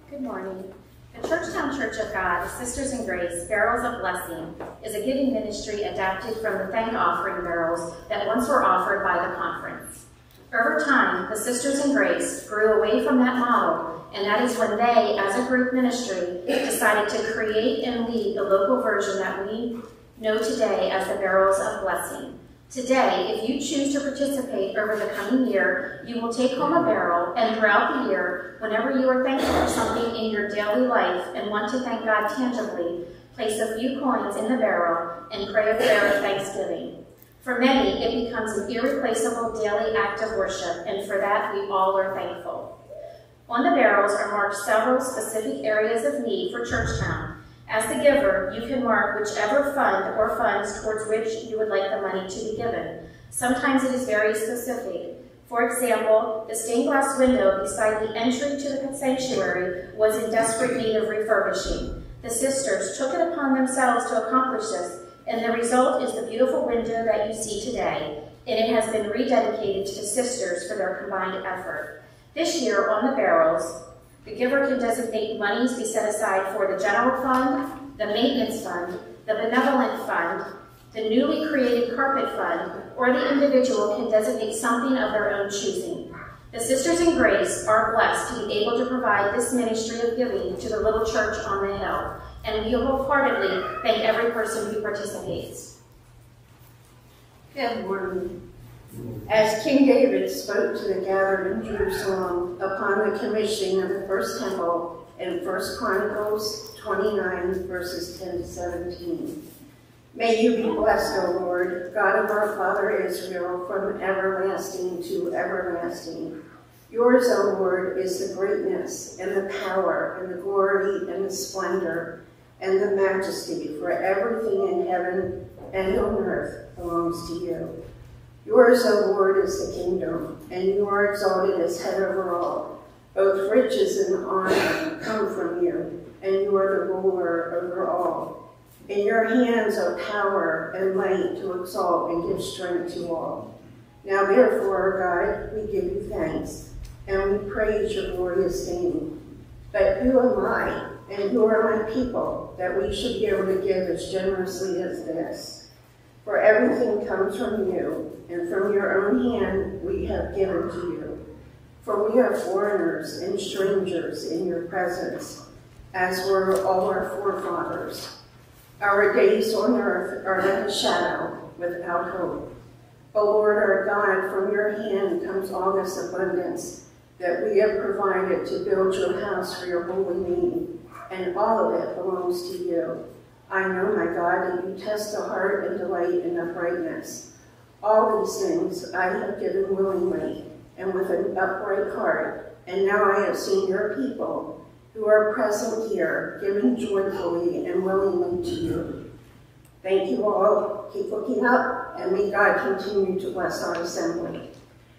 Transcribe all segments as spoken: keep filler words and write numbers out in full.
Good morning. The Churchtown Church of God, Sisters in Grace, Barrels of Blessing, is a giving ministry adapted from the thank offering barrels that once were offered by the conference. Over time, the Sisters in Grace grew away from that model, and that is when they, as a group ministry, decided to create and lead the local version that we know today as the Barrels of Blessing. Today, if you choose to participate over the coming year, you will take home a barrel, and throughout the year, whenever you are thankful for something in your daily life and want to thank God tangibly, place a few coins in the barrel and pray a prayer of thanksgiving. For many, it becomes an irreplaceable daily act of worship, and for that, we all are thankful. On the barrels are marked several specific areas of need for Churchtown. As the giver, you can mark whichever fund or funds towards which you would like the money to be given. Sometimes it is very specific. For example, the stained glass window beside the entry to the sanctuary was in desperate need of refurbishing. The sisters took it upon themselves to accomplish this, and the result is the beautiful window that you see today, and it has been rededicated to the sisters for their combined effort. This year, on the barrels, the giver can designate monies be set aside for the general fund, the maintenance fund, the benevolent fund, the newly created carpet fund, or the individual can designate something of their own choosing. The Sisters in Grace are blessed to be able to provide this ministry of giving to the little church on the hill, and we wholeheartedly thank every person who participates. Good morning. As King David spoke to the gathered in Jerusalem upon the commissioning of the first temple in First Chronicles twenty-nine, verses ten to seventeen. May you be blessed, O Lord, God of our father Israel, from everlasting to everlasting. Yours, O Lord, is the greatness and the power and the glory and the splendor and the majesty, for everything in heaven and on earth belongs to you. Yours, O Lord, is the kingdom, and you are exalted as head over all. Both riches and honor come from you, and you are the ruler over all. In your hands are power and might to exalt and give strength to all. Now therefore, God, we give you thanks, and we praise your glorious name. But who am I, and who are my people, that we should be able to give as generously as this? For everything comes from you, and from your own hand we have given to you. For we are foreigners and strangers in your presence, as were all our forefathers. Our days on earth are like a shadow without hope. O Lord our God, from your hand comes all this abundance that we have provided to build your house for your holy name, and all of it belongs to you. I know, my God, that you test the heart and delight in uprightness. All these things I have given willingly and with an upright heart, and now I have seen your people who are present here, giving joyfully and willingly to you. Thank you all. Keep looking up, and may God continue to bless our assembly.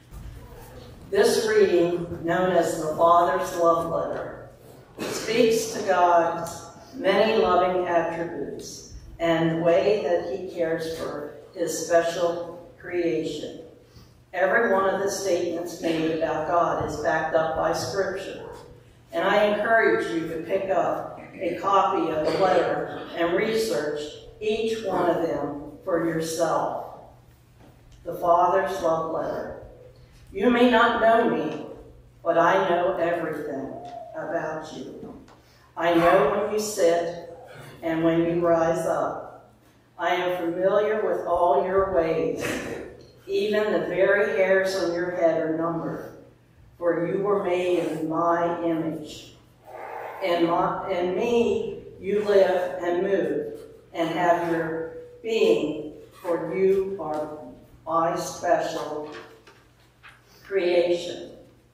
This reading, known as the Father's Love Letter, speaks to God's many loving attributes and the way that he cares for his special creation. Every one of the statements made about God is backed up by Scripture, and I encourage you to pick up a copy of the letter and research each one of them for yourself. The Father's Love Letter. You may not know me, but I know everything about you. I know when you sit and when you rise up. I am familiar with all your ways. Even the very hairs on your head are numbered, for you were made in my image. In, my, in me you live and move and have your being, for you are my special creation.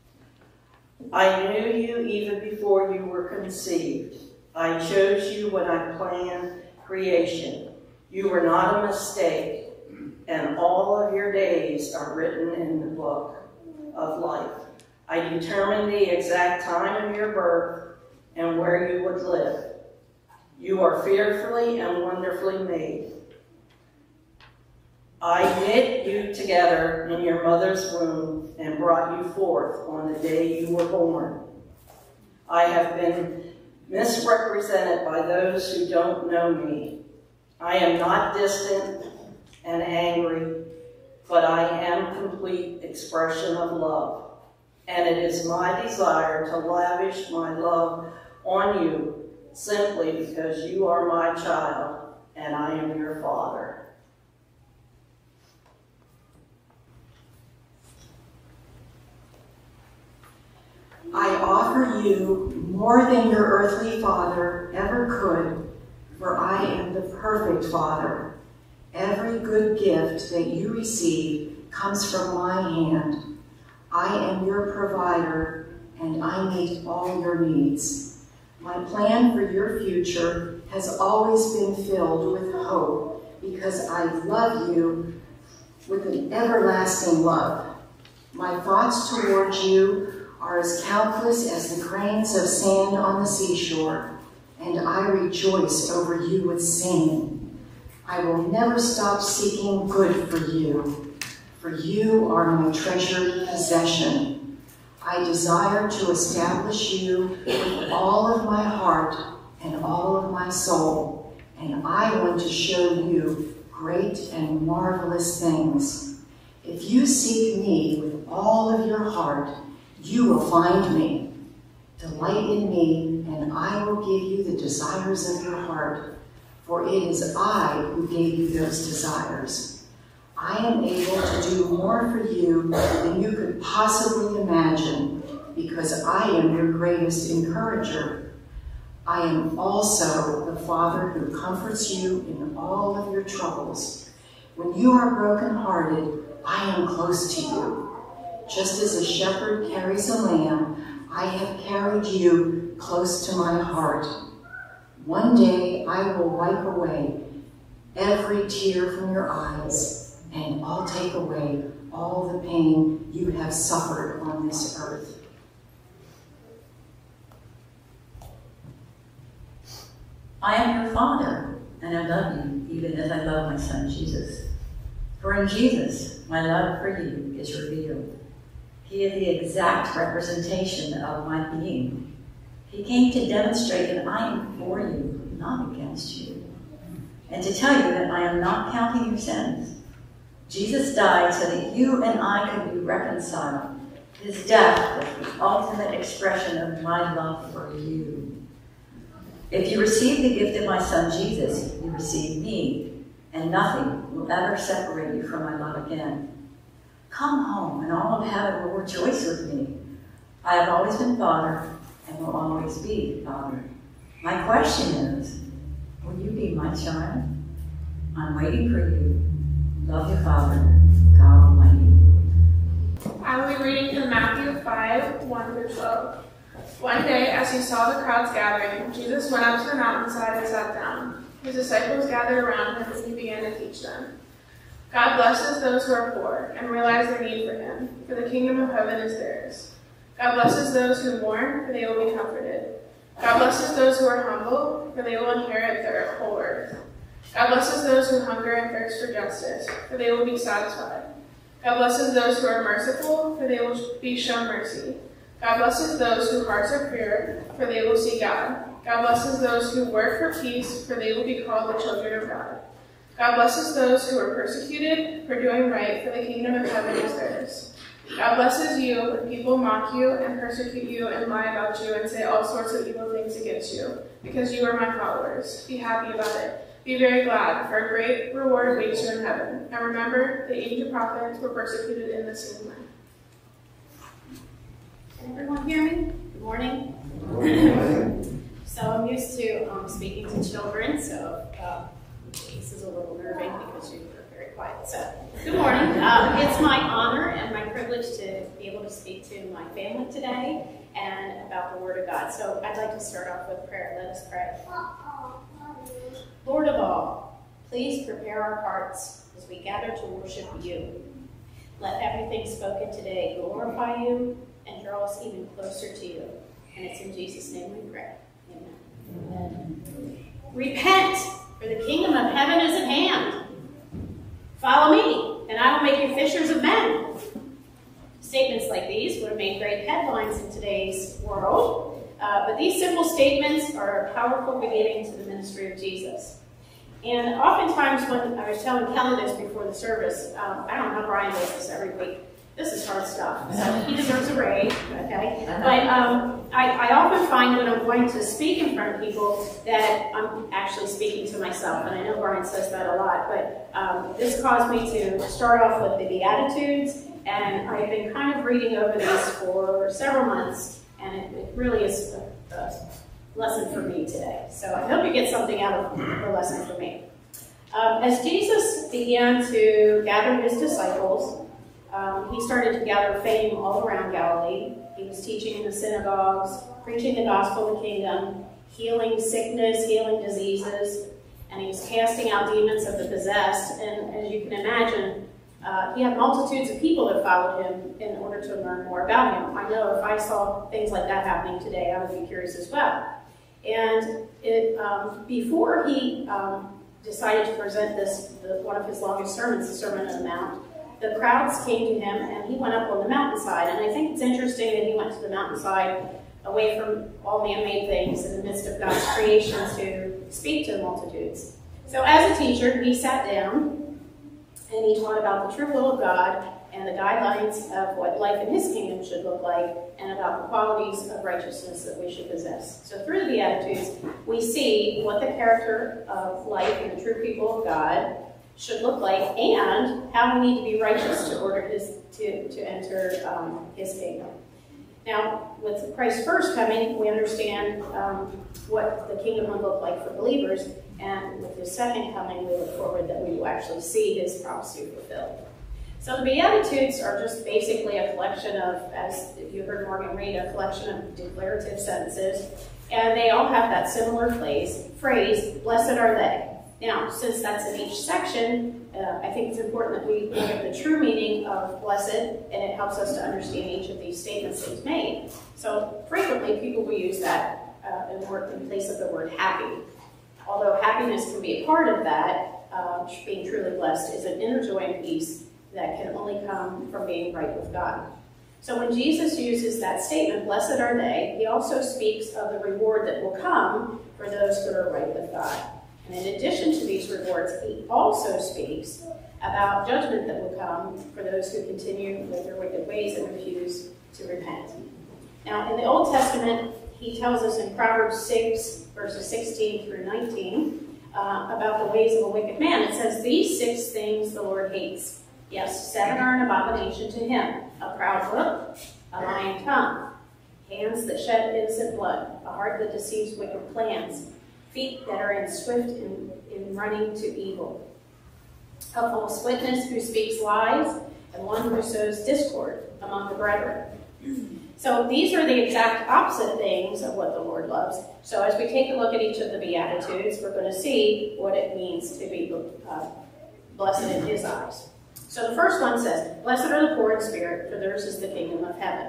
I knew you even before you were conceived. I chose you when I planned creation. You were not a mistake, and all of your days are written in the book of life. I determined the exact time of your birth and where you would live. You are fearfully and wonderfully made. I knit you together in your mother's womb and brought you forth on the day you were born. I have been misrepresented by those who don't know me. I am not distant and angry, but I am complete expression of love. And it is my desire to lavish my love on you simply because you are my child and I am your father. I offer you more than your earthly father ever could, for I am the perfect Father. Every good gift that you receive comes from my hand. I am your provider, and I meet all your needs. My plan for your future has always been filled with hope, because I love you with an everlasting love. My thoughts towards you are as countless as the grains of sand on the seashore, and I rejoice over you with singing. I will never stop seeking good for you, for you are my treasured possession. I desire to establish you with all of my heart and all of my soul, and I want to show you great and marvelous things. If you seek me with all of your heart, you will find me. Delight in me, and I will give you the desires of your heart, for it is I who gave you those desires. I am able to do more for you than you could possibly imagine, because I am your greatest encourager. I am also the Father who comforts you in all of your troubles. When you are brokenhearted, I am close to you. Just as a shepherd carries a lamb, I have carried you close to my heart. One day I will wipe away every tear from your eyes, and I'll take away all the pain you have suffered on this earth. I am your Father, and I love you even as I love my Son Jesus. For in Jesus, my love for you is revealed. He is the exact representation of my being. He came to demonstrate that I am for you, not against you, and to tell you that I am not counting your sins. Jesus died so that you and I could be reconciled. His death was the ultimate expression of my love for you. If you receive the gift of my Son Jesus, you receive me, and nothing will ever separate you from my love again. Come home, and all of heaven will rejoice with me. I have always been Father, and will always be Father. My question is, will you be my child? I'm waiting for you. Love your Father, God Almighty. I will be reading from Matthew five, one through twelve. One day, as he saw the crowds gathering, Jesus went up to the mountainside and sat down. His disciples gathered around him, and he began to teach them. God blesses those who are poor and realize their need for him, for the kingdom of heaven is theirs. God blesses those who mourn, for they will be comforted. God blesses those who are humble, for they will inherit their whole earth. God blesses those who hunger and thirst for justice, for they will be satisfied. God blesses those who are merciful, for they will be shown mercy. God blesses those whose hearts are pure, for they will see God. God blesses those who work for peace, for they will be called the children of God. God blesses those who are persecuted for doing right, for the kingdom of heaven is theirs. God blesses you when people mock you and persecute you and lie about you and say all sorts of evil things against you, because you are my followers. Be happy about it. Be very glad, for a great reward awaits you in heaven. And remember, the ancient prophets were persecuted in the same way. Can everyone hear me? Good morning. Good morning. So I'm used to um, speaking to children, so uh, this is a little nerving because you were very quiet. So good morning. Uh, it's my honor and my privilege to be able to speak to my family today and about the Word of God. So I'd like to start off with prayer. Let us pray. Lord of all, please prepare our hearts as we gather to worship you. Let everything spoken today glorify you and draw us even closer to you. And it's in Jesus' name we pray. Amen. Amen. Repent, for the kingdom of heaven is at hand. Follow me, and I will make you fishers of men. Statements like these would have made great headlines in today's world, Uh, but these simple statements are a powerful beginning to the ministry of Jesus. And oftentimes when I was telling Kelly this before the service, um, I don't know how Brian does this every week. This is hard stuff, so he deserves a raise, okay? But um, I, I often find when I'm going to speak in front of people that I'm actually speaking to myself, and I know Brian says that a lot, but um, this caused me to start off with the Beatitudes, and I've been kind of reading over these for several months, and it, it really is a, a lesson for me today. So I hope you get something out of the lesson for me. Um, as Jesus began to gather his disciples, Um, he started to gather fame all around Galilee. He was teaching in the synagogues, preaching the gospel of the kingdom, healing sickness, healing diseases, and he was casting out demons of the possessed. And as you can imagine, uh, he had multitudes of people that followed him in order to learn more about him. I know if I saw things like that happening today, I would be curious as well. And it, um, before he um, decided to present this, the, one of his longest sermons, the Sermon on the Mount, the crowds came to him, and he went up on the mountainside. And I think it's interesting that he went to the mountainside away from all man-made things in the midst of God's creation to speak to the multitudes. So as a teacher, he sat down, and he taught about the true will of God and the guidelines of what life in his kingdom should look like, and about the qualities of righteousness that we should possess. So through the Beatitudes, we see what the character of life in the true people of God should look like, and how we need to be righteous to order his to, to enter um, his kingdom. Now, with Christ's first coming, we understand um, what the kingdom would look like for believers, and with his second coming, we look forward that we will actually see his prophecy fulfilled. So the Beatitudes are just basically a collection of, as you heard Morgan read, a collection of declarative sentences, and they all have that similar phrase, phrase, blessed are they. Now, since that's in each section, uh, I think it's important that we look at the true meaning of blessed, and it helps us to understand each of these statements that he's made. So frequently, people will use that uh, in, word, in place of the word happy. Although happiness can be a part of that, uh, being truly blessed is an inner joy and peace that can only come from being right with God. So when Jesus uses that statement, blessed are they, he also speaks of the reward that will come for those who are right with God. And in addition to these rewards, he also speaks about judgment that will come for those who continue with their wicked ways and refuse to repent. Now, in the Old Testament, he tells us in Proverbs six, verses sixteen through nineteen, uh, about the ways of a wicked man. It says, these six things the Lord hates. Yes, seven are an abomination to him. A proud look, a lying tongue, hands that shed innocent blood, a heart that deceives wicked plans, feet that are in swift in, in running to evil, a false witness who speaks lies, and one who sows discord among the brethren. So these are the exact opposite things of what the Lord loves. So as we take a look at each of the Beatitudes, we're going to see what it means to be uh, blessed in his eyes. So the first one says, blessed are the poor in spirit, for theirs is the kingdom of heaven.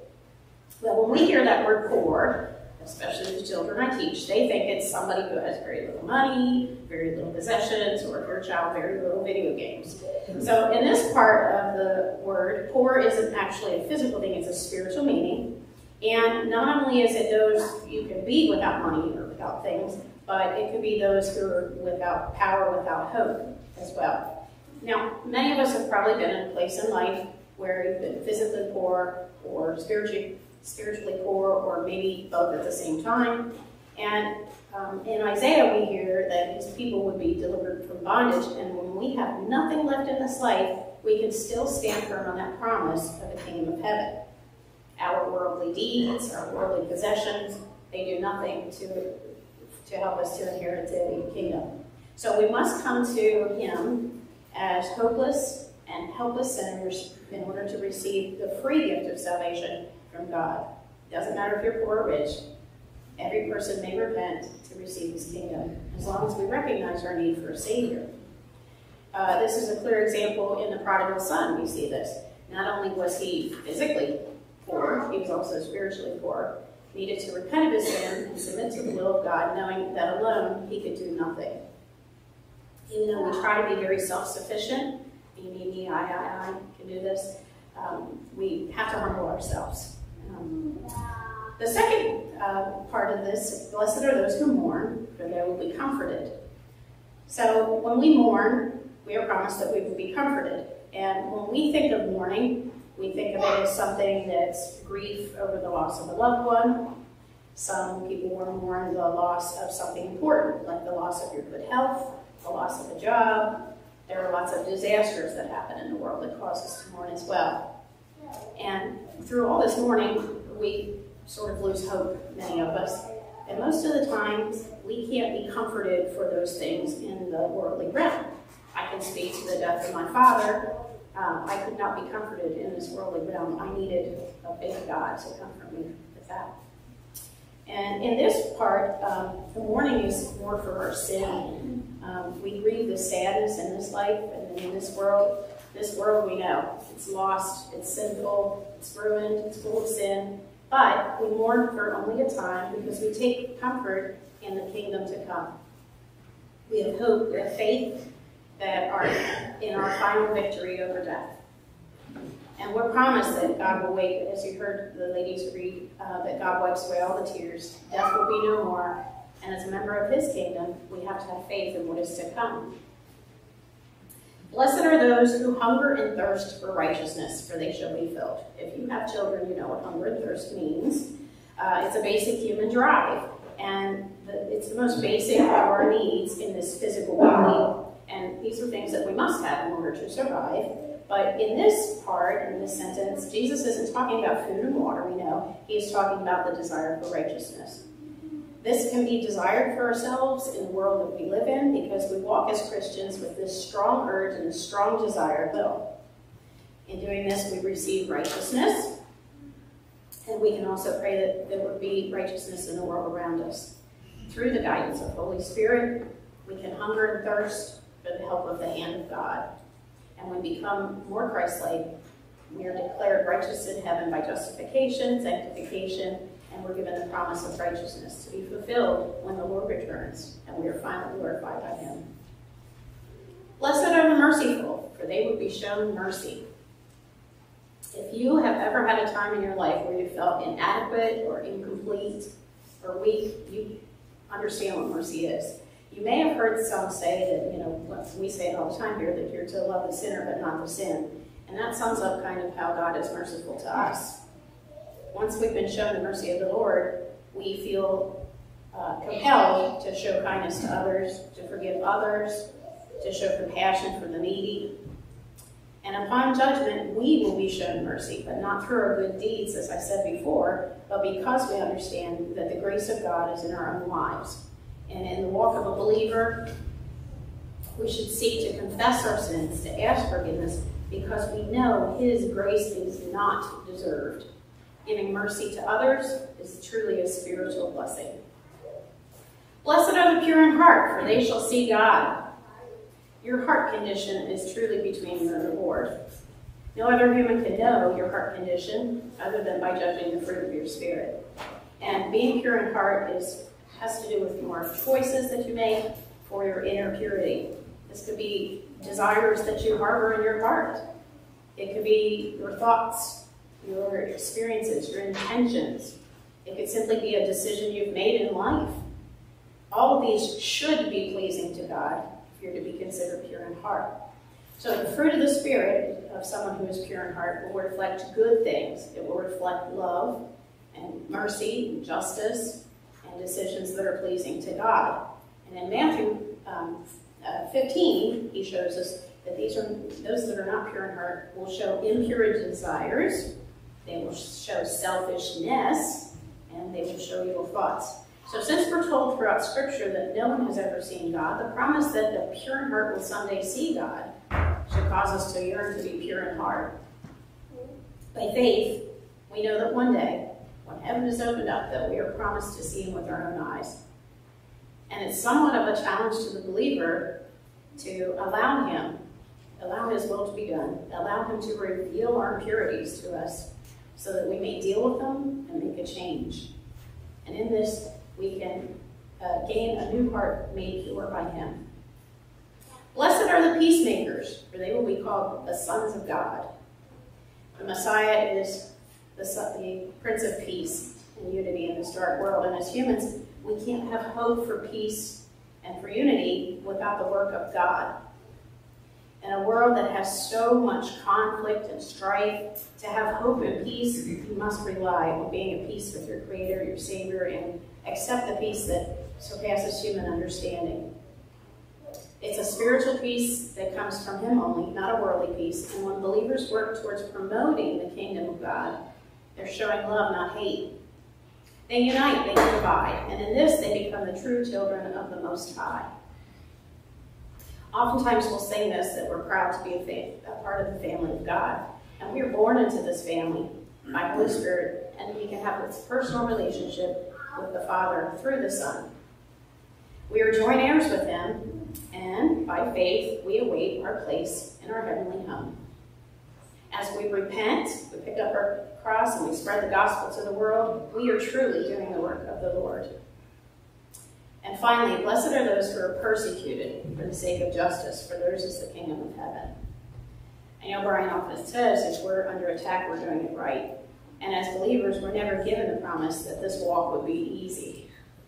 Well, when we hear that word poor, especially the children I teach, they think it's somebody who has very little money, very little possessions, or if you're a child, very little video games. So in this part of the word, poor isn't actually a physical thing, it's a spiritual meaning. And not only is it those you can be without money or without things, but it could be those who are without power, without hope as well. Now, many of us have probably been in a place in life where you've been physically poor or spiritually spiritually poor, or maybe both at the same time. And um, in Isaiah we hear that his people would be delivered from bondage, and when we have nothing left in this life, we can still stand firm on that promise of the kingdom of heaven. Our worldly deeds, our worldly possessions, they do nothing to, to help us to inherit the kingdom. So we must come to him as hopeless and helpless sinners in order to receive the free gift of salvation from God. It doesn't matter if you're poor or rich. Every person may repent to receive his kingdom, as long as we recognize our need for a Savior. Uh, this is a clear example in the prodigal son. We see this. Not only was he physically poor, he was also spiritually poor. He needed to repent of his sin and submit to the will of God, knowing that alone he could do nothing. Even though we try to be very self-sufficient, me, me, me, I, I, I can do this, um, we have to humble ourselves. Um, The second uh, part of this, blessed are those who mourn, for they will be comforted. So when we mourn, we are promised that we will be comforted. And when we think of mourning, we think of it as something that's grief over the loss of a loved one. Some people will mourn the loss of something important, like the loss of your good health, the loss of a job. There are lots of disasters that happen in the world that cause us to mourn as well. And through all this mourning, we sort of lose hope, many of us. And most of the times, we can't be comforted for those things in the worldly realm. I can speak to the death of my father. Um, I could not be comforted in this worldly realm. I needed a big God to comfort me with that. And in this part, um, the mourning is more for our sin. Um, we grieve the sadness in this life and in this world. This world we know. It's lost, it's sinful, it's ruined, it's full of sin. But we mourn for only a time because we take comfort in the kingdom to come. We have hope, we have faith that are in our final victory over death. And we're promised that God will wait, as you heard the ladies read, uh, that God wipes away all the tears. Death will be no more. And as a member of his kingdom, we have to have faith in what is to come. Blessed are those who hunger and thirst for righteousness, for they shall be filled. If you have children, you know what hunger and thirst means. Uh, it's a basic human drive, and the, it's the most basic of our needs in this physical body. And these are things that we must have in order to survive. But in this part, in this sentence, Jesus isn't talking about food and water, we know. He is talking about the desire for righteousness. This can be desired for ourselves in the world that we live in because we walk as Christians with this strong urge and this strong desire of will. In doing this, we receive righteousness, and we can also pray that there would be righteousness in the world around us. Through the guidance of Holy Spirit, we can hunger and thirst for the help of the hand of God. And we become more Christ-like. We are declared righteous in heaven by justification, sanctification, and we're given the promise of righteousness to be fulfilled when the Lord returns, and we are finally glorified by him. Blessed are the merciful, for they will be shown mercy. If you have ever had a time in your life where you felt inadequate or incomplete or weak, you understand what mercy is. You may have heard some say that, you know, we say it all the time here, that you're to love the sinner but not the sin. And that sums up kind of how God is merciful to us. Once we've been shown the mercy of the Lord, we feel uh, compelled to show kindness to others, to forgive others, to show compassion for the needy. And upon judgment, we will be shown mercy, but not through our good deeds, as I said before, but because we understand that the grace of God is in our own lives. And in the walk of a believer, we should seek to confess our sins, to ask forgiveness, because we know his grace is not deserved. Giving mercy to others is truly a spiritual blessing. Blessed are the pure in heart, for they shall see God. Your heart condition is truly between you and the Lord. No other human can know your heart condition other than by judging the fruit of your spirit. And being pure in heart is has to do with more choices that you make for your inner purity. This could be desires that you harbor in your heart. It could be your thoughts, your experiences, your intentions. It could simply be a decision you've made in life. All of these should be pleasing to God if you're to be considered pure in heart. So the fruit of the Spirit of someone who is pure in heart will reflect good things. It will reflect love and mercy and justice and decisions that are pleasing to God. And in Matthew um, uh, fifteen, he shows us that these are those that are not pure in heart will show impure desires, they will show selfishness, and they will show evil thoughts. So since we're told throughout Scripture that no one has ever seen God, the promise that the pure in heart will someday see God should cause us to yearn to be pure in heart. By faith, we know that one day, when heaven is opened up, that we are promised to see him with our own eyes. And it's somewhat of a challenge to the believer to allow him, allow his will to be done, allow him to reveal our impurities to us so that we may deal with them and make a change. And in this, we can uh, gain a new heart made pure by him. Blessed are the peacemakers, for they will be called the sons of God. The Messiah is the, the Prince of Peace, and unity in this dark world. And as humans, we can't have hope for peace and for unity without the work of God. In a world that has so much conflict and strife, to have hope and peace, you must rely on being at peace with your Creator, your Savior, and accept the peace that surpasses human understanding. It's a spiritual peace that comes from Him only, not a worldly peace. And when believers work towards promoting the kingdom of God, they're showing love, not hate. They unite, they divide, and in this they become the true children of the Most High. Oftentimes we'll sing this, that we're proud to be a, faith, a part of the family of God. And we are born into this family by Holy Spirit, and we can have this personal relationship with the Father through the Son. We are joint heirs with Him, and by faith we await our place in our heavenly home. As we repent, we pick up our cross and we spread the gospel to the world, we are truly doing the work of the Lord. And finally, blessed are those who are persecuted for the sake of justice, for theirs is the kingdom of heaven. I know Brian often says, if we're under attack, we're doing it right. And as believers, we're never given the promise that this walk would be easy.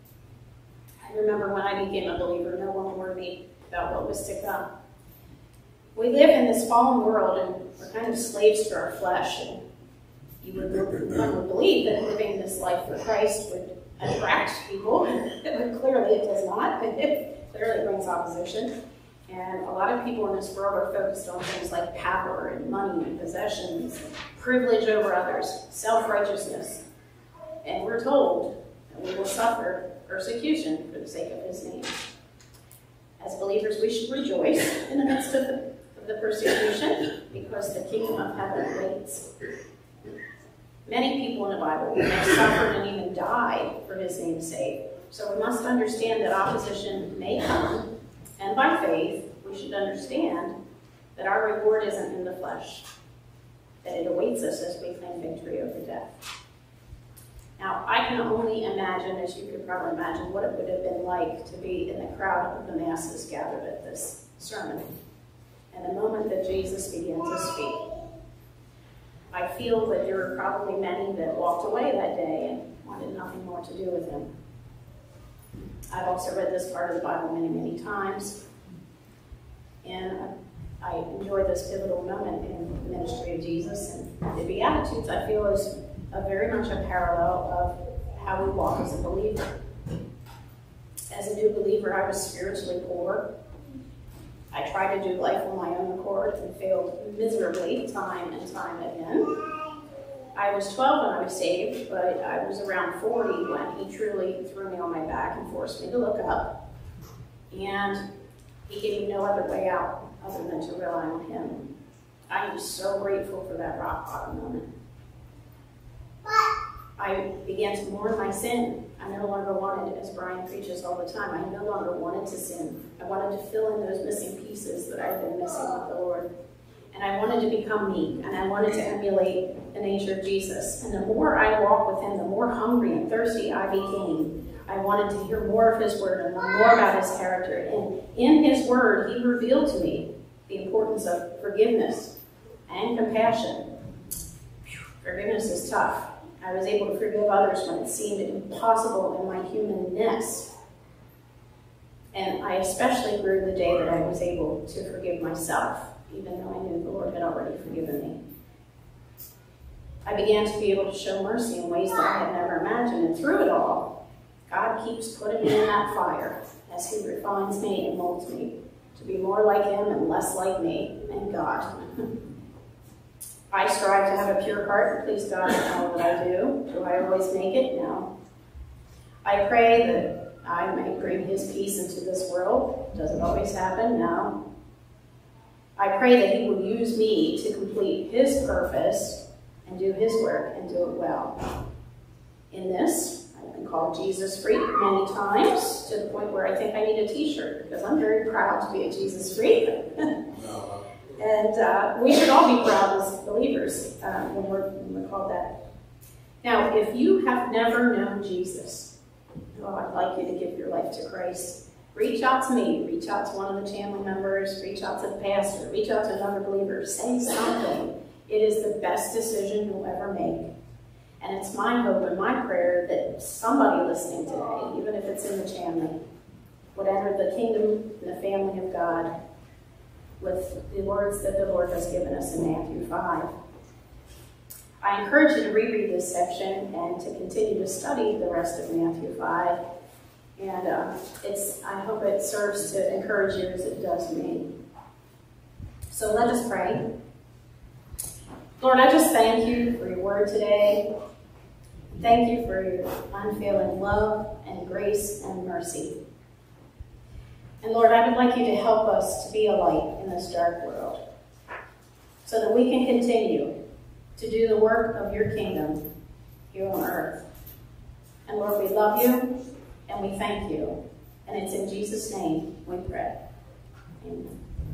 I remember when I became a believer, no one warned me about what was to come. We live in this fallen world, and we're kind of slaves to our flesh. And you would, one would believe that living this life for Christ would attract people, but clearly it does not. It clearly brings opposition. And a lot of people in this world are focused on things like power and money and possessions, privilege over others, self-righteousness. And we're told that we will suffer persecution for the sake of His name. As believers, we should rejoice in the midst of the, of the persecution, because the kingdom of heaven waits. Many people in the Bible have suffered and even died for His name's sake. So we must understand that opposition may come, and by faith, we should understand that our reward isn't in the flesh, that it awaits us as we claim victory over death. Now, I can only imagine, as you could probably imagine, what it would have been like to be in the crowd of the masses gathered at this sermon, and the moment that Jesus began to speak. I feel that there were probably many that walked away that day and wanted nothing more to do with Him. I've also read this part of the Bible many, many times, and I enjoy this pivotal moment in the ministry of Jesus. And the Beatitudes, I feel, is a very much a parallel of how we walk as a believer. As a new believer, I was spiritually poor. I tried to do life on my own accord and failed miserably time and time again. I was twelve when I was saved, but I was around forty when He truly threw me on my back and forced me to look up. And He gave me no other way out other than to rely on Him. I am so grateful for that rock bottom moment. I began to mourn my sin. I no longer wanted, as Brian preaches all the time, I no longer wanted to sin. I wanted to fill in those missing pieces that I've been missing with the Lord. And I wanted to become meek, and I wanted to emulate the nature of Jesus. And the more I walked with Him, the more hungry and thirsty I became. I wanted to hear more of His word and learn more about His character. And in His word, He revealed to me the importance of forgiveness and compassion. Forgiveness is tough. I was able to forgive others when it seemed impossible in my humanness. And I especially grew the day that I was able to forgive myself, even though I knew the Lord had already forgiven me. I began to be able to show mercy in ways that I had never imagined. And through it all, God keeps putting me in that fire as He refines me and molds me to be more like Him and less like me and God. I strive to have a pure heart and please God in all that I do. Do I always make it? No. I pray that I may bring His peace into this world. Does it always happen? No. I pray that He will use me to complete His purpose and do His work and do it well. In this, I've been called Jesus freak many times, to the point where I think I need a t-shirt, because I'm very proud to be a Jesus freak. And uh, we should all be proud as believers uh, when, we're, when we're called that. Now, if you have never known Jesus, well, I'd like you to give your life to Christ. Reach out to me. Reach out to one of the family members. Reach out to the pastor. Reach out to another believer. Say something. It is the best decision you'll ever make. And it's my hope and my prayer that somebody listening today, even if it's in the family, would enter the kingdom and the family of God with the words that the Lord has given us in Matthew five. I encourage you to reread this section and to continue to study the rest of Matthew five. And uh, it's, I hope it serves to encourage you as it does me. So let us pray. Lord, I just thank you for your word today. Thank you for your unfailing love and grace and mercy. And Lord, I would like you to help us to be a light in this dark world so that we can continue to do the work of your kingdom here on earth. And Lord, we love you and we thank you. And it's in Jesus' name we pray. Amen.